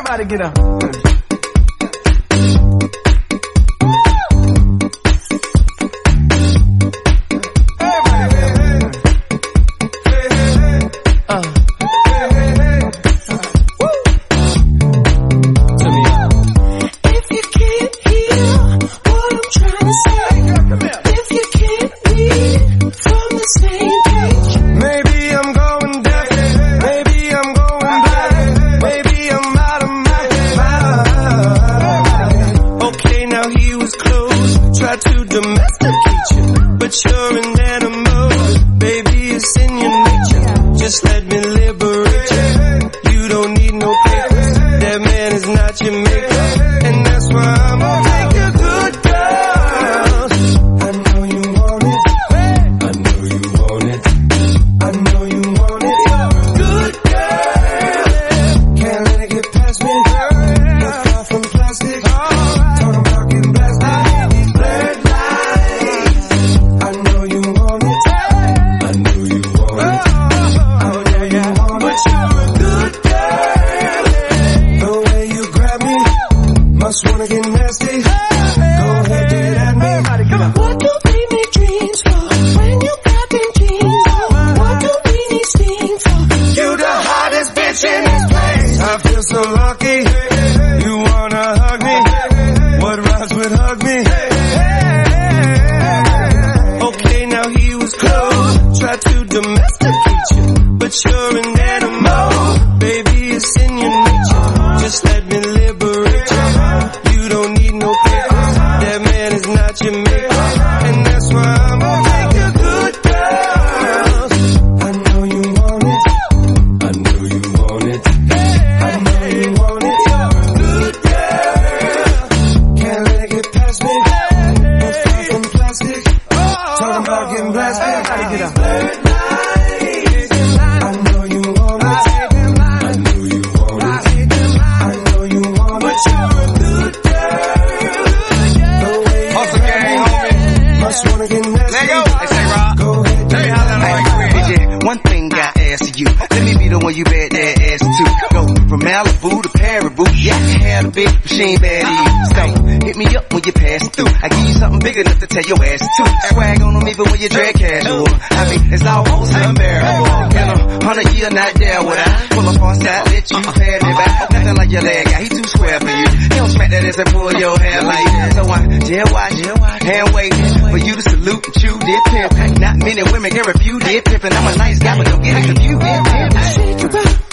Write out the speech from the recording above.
Everybody get up. Your ass too. Swag on them even when you drag casual. I mean, it's almost unbearable. In 100 years, not there would I pull up on side, let you pad me back. Nothing like your leg guy, he too square for you. He don't smack that ass and pull your hair like that. So I jail watch, hand wait for you to salute and chew did pimp. Not many women can refuse did pimp, and I'm a nice guy, but don't get it confused. Did pimp.